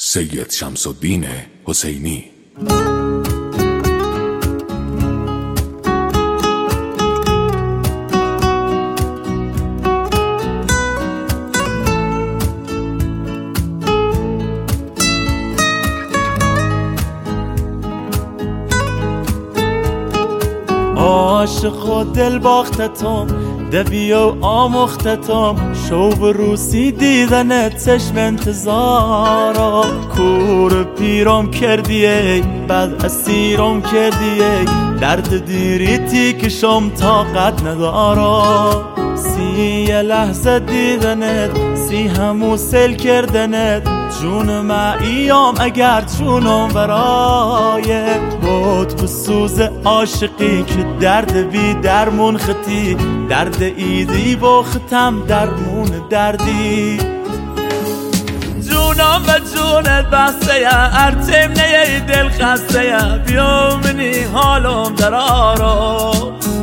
سید شمس‌الدین حسینی. عاشق و دل باختتم دبی و آمختتم شوق روسی دیدنت چشم انتظارا کور پیرم کردی بعد اسیرم کردی درد دیریتی کشم طاقت ندارا سی لحظه دیدنت سی همو سل کردنت جون ما ایام اگر جونم برای بود بسوز عاشقی که درد بی درمون خطی درد ایدی با ختم درمون دردی جونم و جونت بسته یا ارتم نیه دل خسته یا بیامنی حالم درارو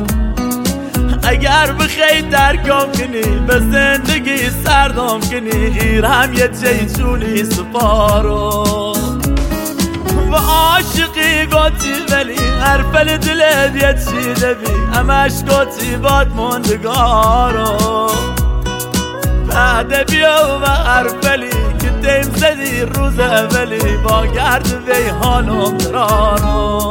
اگر بخی درکم کنی به زندگی سردم کنی ایرم یه جیجونی سپارو و عاشقی گاتی ولی هر پل دلت یه چی دبی همش گاتی باد مندگارو بعد بیا و هر پلی که دیم زدی روز اولی با گرد وی حالم درارو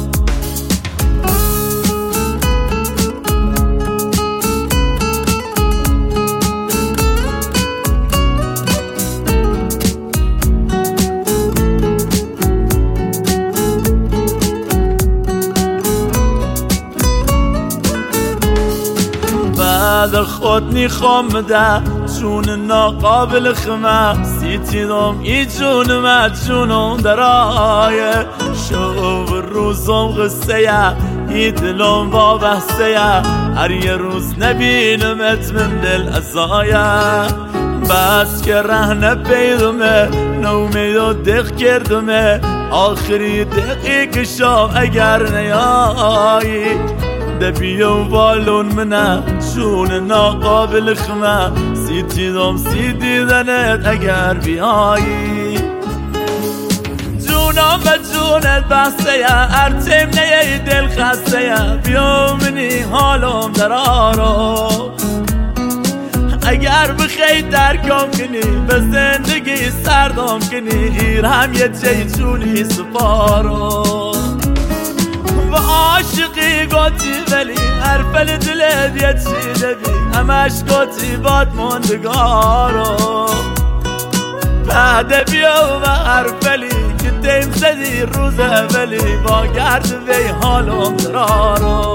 بعد خود نیخوام ده جون ناقابل خمه سیتیدم ای جونم جونم درای شب روزم غصه یا ای دلم وابسته یا هر یه روز نبینمت من دل ازایا بس که رهنه پیدمه نومید و دق کردمه آخری دقیق شام اگر نیایی دبی و بالون منه جون ناقابل خمه سیتیدم سی دیدنت اگر بیایی جونم و جونت بسته یا ارتم نیه دل خسته یا بیامنی حالم درارو اگر بخی درکم کنی به زندگی سردم کنی ایرم یه جیجونی سپارو و عاشقی گاتی ولی هر پل دلت یه چی دبی همش گاتی باد مندگارو بعد بیا و هر پلی که دیم زدی روز اولی با گرد وی حالم درارو